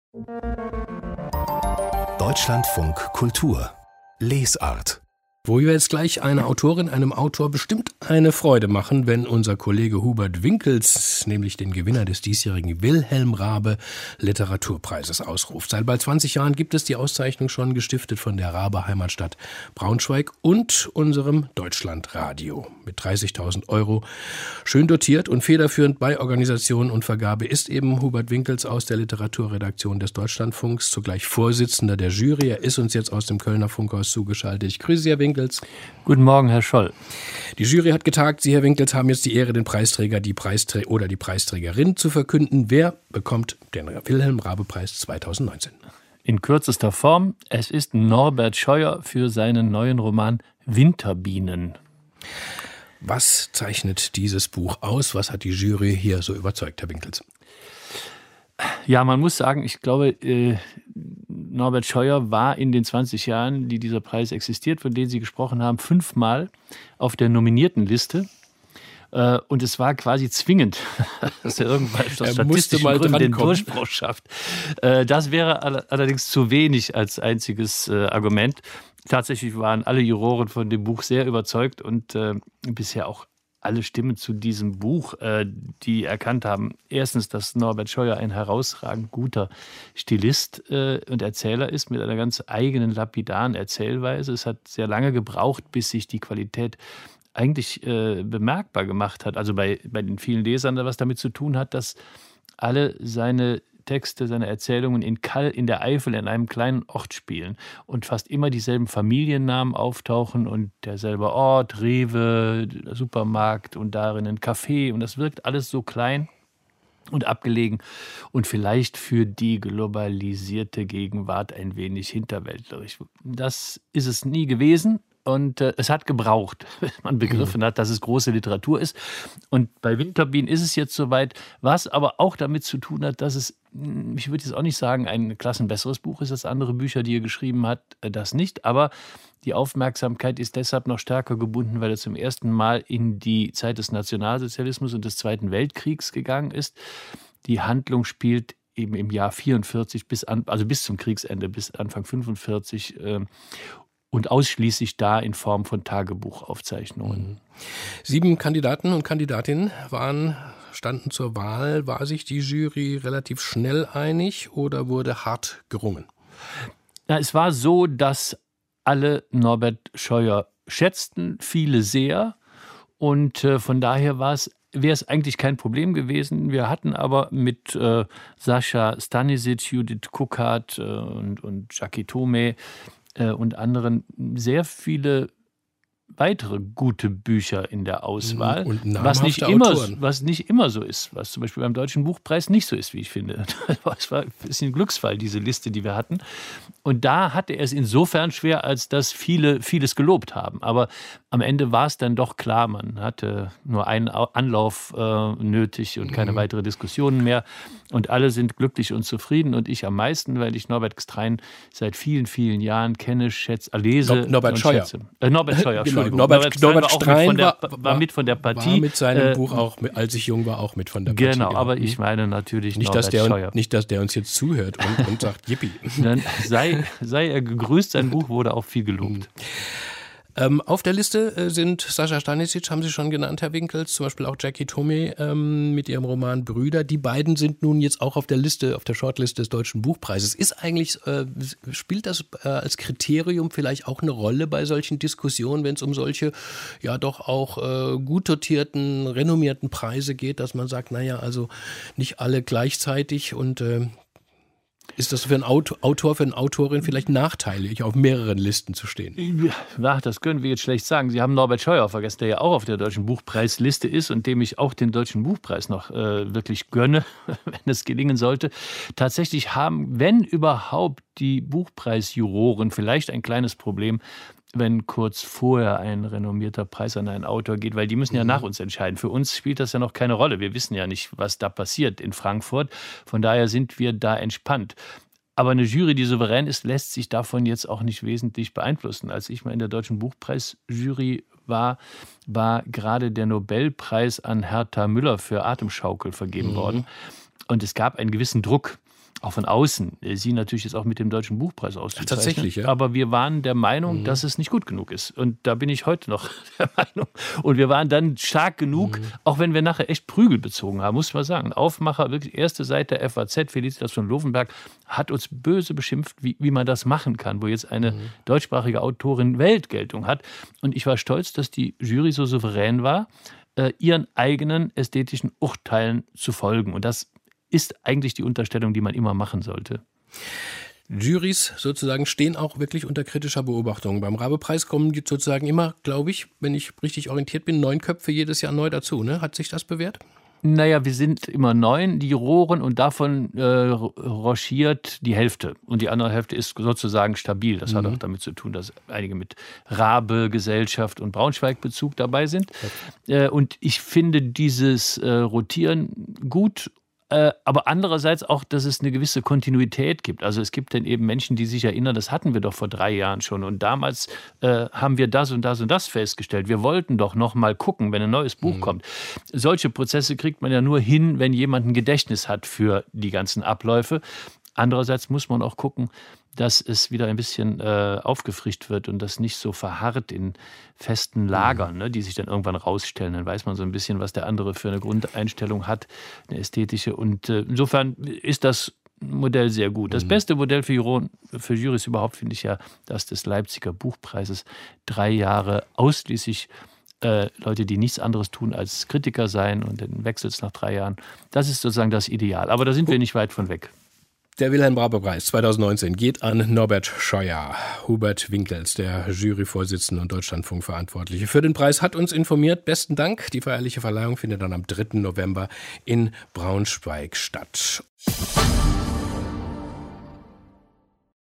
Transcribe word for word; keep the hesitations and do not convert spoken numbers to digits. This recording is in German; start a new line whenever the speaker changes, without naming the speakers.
Deutschlandfunk Kultur Lesart.
Wo wir jetzt gleich einer Autorin, einem Autor bestimmt eine Freude machen, wenn unser Kollege Hubert Winkels, nämlich den Gewinner des diesjährigen Wilhelm Raabe Literaturpreises, ausruft. Seit bald zwanzig Jahren gibt es die Auszeichnung schon, gestiftet von der Raabe Heimatstadt Braunschweig und unserem Deutschlandradio mit dreißigtausend Euro. Schön dotiert und federführend bei Organisation und Vergabe ist eben Hubert Winkels aus der Literaturredaktion des Deutschlandfunks, zugleich Vorsitzender der Jury. Er ist uns jetzt aus dem Kölner Funkhaus zugeschaltet. Ich grüße Sie, Herr Winkels.
Guten Morgen, Herr Scholl.
Die Jury hat getagt. Sie, Herr Winkels, haben jetzt die Ehre, den Preisträger, die Preisträger oder die Preisträgerin zu verkünden. Wer bekommt den Wilhelm-Raabe-Preis zweitausendneunzehn?
In kürzester Form, es ist Norbert Scheuer für seinen neuen Roman Winterbienen.
Was zeichnet dieses Buch aus? Was hat die Jury hier so überzeugt, Herr Winkels?
Ja, man muss sagen, ich glaube, äh, Norbert Scheuer war in den zwanzig Jahren, die dieser Preis existiert, von denen Sie gesprochen haben, fünfmal auf der Nominiertenliste. Äh, und es war quasi zwingend, dass er irgendwann aus statistischen Gründen den Durchbruch schafft. Äh, das wäre all- allerdings zu wenig als einziges äh, Argument. Tatsächlich waren alle Juroren von dem Buch sehr überzeugt und äh, bisher auch alle Stimmen zu diesem Buch, äh, die erkannt haben, erstens, dass Norbert Scheuer ein herausragend guter Stilist äh, und Erzähler ist, mit einer ganz eigenen lapidaren Erzählweise. Es hat sehr lange gebraucht, bis sich die Qualität eigentlich äh, bemerkbar gemacht hat. Also bei, bei den vielen Lesern, was damit zu tun hat, dass alle seine Texte, seine Erzählungen in Kall in der Eifel in einem kleinen Ort spielen und fast immer dieselben Familiennamen auftauchen und derselbe Ort, Rewe, Supermarkt und darin ein Café, und das wirkt alles so klein und abgelegen und vielleicht für die globalisierte Gegenwart ein wenig hinterwäldlerisch. Das ist es nie gewesen. Und äh, es hat gebraucht, bis man begriffen hat, dass es große Literatur ist. Und bei Winterbienen ist es jetzt soweit, was aber auch damit zu tun hat, dass es, ich würde jetzt auch nicht sagen, ein klassenbesseres Buch ist als andere Bücher, die er geschrieben hat, das nicht. Aber die Aufmerksamkeit ist deshalb noch stärker gebunden, weil er zum ersten Mal in die Zeit des Nationalsozialismus und des Zweiten Weltkriegs gegangen ist. Die Handlung spielt eben im Jahr vierundvierzig, bis an, also bis zum Kriegsende, bis Anfang fünfundvierzig, äh, und ausschließlich da in Form von Tagebuchaufzeichnungen.
Sieben Kandidaten und Kandidatinnen waren, standen zur Wahl. War sich die Jury relativ schnell einig oder wurde hart gerungen?
Na, es war so, dass alle Norbert Scheuer schätzten, viele sehr. Und äh, von daher war es wäre es eigentlich kein Problem gewesen. Wir hatten aber mit äh, Sascha Stanisic, Judith Kuckhardt äh, und, und Jackie Tome äh, und anderen sehr viele weitere gute Bücher in der Auswahl,
und
was nicht, immer,
Autoren.
was nicht immer so ist, was zum Beispiel beim Deutschen Buchpreis nicht so ist, wie ich finde. Das war ein bisschen ein Glücksfall, diese Liste, die wir hatten. Und da hatte er es insofern schwer, als dass viele vieles gelobt haben. Aber am Ende war es dann doch klar, man hatte nur einen Anlauf äh, nötig und keine mhm. weitere Diskussionen mehr. Und alle sind glücklich und zufrieden. Und ich am meisten, weil ich Norbert Gstrein seit vielen, vielen Jahren kenne, schätze, lese
Norbert
und
Scheuer.
schätze. Äh, Norbert Scheuer,
Genau,
Entschuldigung.
Norbert, Norbert, Norbert Gstrein
war,
war,
war, war mit von der Partie.
War mit seinem
äh,
Buch auch, als ich jung war, auch mit von der Partie.
Genau, aber ich meine natürlich
nicht,
Norbert
dass der,
Scheuer.
Nicht, dass der uns jetzt zuhört und, und sagt, yippie.
Dann sei, sei er gegrüßt, sein Buch wurde auch viel gelobt.
Ähm, auf der Liste äh, sind Sascha Stanisic, haben Sie schon genannt, Herr Winkels, zum Beispiel auch Jackie Tome ähm, mit ihrem Roman Brüder. Die beiden sind nun jetzt auch auf der Liste, auf der Shortliste des Deutschen Buchpreises. Ist eigentlich, äh, spielt das äh, als Kriterium vielleicht auch eine Rolle bei solchen Diskussionen, wenn es um solche, ja doch auch äh, gut dotierten, renommierten Preise geht, dass man sagt, naja, also nicht alle gleichzeitig und äh, ist das für einen Autor, für eine Autorin vielleicht nachteilig, auf mehreren Listen zu stehen?
Ja, das können wir jetzt schlecht sagen. Sie haben Norbert Scheuer vergessen, der ja auch auf der Deutschen Buchpreisliste ist und dem ich auch den Deutschen Buchpreis noch äh, wirklich gönne, wenn es gelingen sollte. Tatsächlich haben, wenn überhaupt, die Buchpreisjuroren vielleicht ein kleines Problem, wenn kurz vorher ein renommierter Preis an einen Autor geht, weil die müssen ja nach uns entscheiden. Für uns spielt das ja noch keine Rolle. Wir wissen ja nicht, was da passiert in Frankfurt. Von daher sind wir da entspannt. Aber eine Jury, die souverän ist, lässt sich davon jetzt auch nicht wesentlich beeinflussen. Als ich mal in der Deutschen Buchpreisjury war, war gerade der Nobelpreis an Herta Müller für Atemschaukel vergeben mhm. worden. Und es gab einen gewissen Druck. auch von außen, Sie natürlich jetzt auch mit dem Deutschen Buchpreis auszuzeichnen.
Tatsächlich, ja.
Aber wir waren der Meinung, mhm. dass es nicht gut genug ist. Und da bin ich heute noch der Meinung. Und wir waren dann stark genug, mhm. auch wenn wir nachher echt Prügel bezogen haben, muss man sagen. Aufmacher, wirklich erste Seite der F A Z, Felicitas von Lovenberg, hat uns böse beschimpft, wie, wie man das machen kann, wo jetzt eine mhm. deutschsprachige Autorin Weltgeltung hat. Und ich war stolz, dass die Jury so souverän war, äh, ihren eigenen ästhetischen Urteilen zu folgen. Und das ist eigentlich die Unterstellung, die man immer machen sollte.
Jurys sozusagen stehen auch wirklich unter kritischer Beobachtung. Beim Rabe-Preis kommen die sozusagen immer, glaube ich, wenn ich richtig orientiert bin, neun Köpfe jedes Jahr neu dazu. Ne? Hat sich das bewährt?
Naja, wir sind immer neun, die Juroren, und davon äh, rochiert die Hälfte. Und die andere Hälfte ist sozusagen stabil. Das mhm. hat auch damit zu tun, dass einige mit Rabe, Gesellschaft und Braunschweig-Bezug dabei sind. Okay. Äh, und ich finde dieses äh, Rotieren gut. Aber andererseits auch, dass es eine gewisse Kontinuität gibt. Also es gibt dann eben Menschen, die sich erinnern, das hatten wir doch vor drei Jahren schon. Und damals äh, haben wir das und das und das festgestellt. Wir wollten doch noch mal gucken, wenn ein neues Buch mhm. kommt. Solche Prozesse kriegt man ja nur hin, wenn jemand ein Gedächtnis hat für die ganzen Abläufe. Andererseits muss man auch gucken, dass es wieder ein bisschen äh, aufgefrischt wird und das nicht so verharrt in festen Lagern, ne, die sich dann irgendwann rausstellen. Dann weiß man so ein bisschen, was der andere für eine Grundeinstellung hat, eine ästhetische. Und äh, insofern ist das Modell sehr gut. Das beste Modell für, Juroren, für Jurys überhaupt finde ich ja das des Leipziger Buchpreises. Drei Jahre ausschließlich äh, Leute, die nichts anderes tun als Kritiker sein, und dann wechselt es nach drei Jahren. Das ist sozusagen das Ideal. Aber da sind wir nicht weit von weg.
Der Wilhelm-Rabe-Preis zweitausendneunzehn geht an Norbert Scheuer. Hubert Winkels, der Juryvorsitzende und Deutschlandfunk-Verantwortliche für den Preis, hat uns informiert. Besten Dank. Die feierliche Verleihung findet dann am dritten November in Braunschweig statt.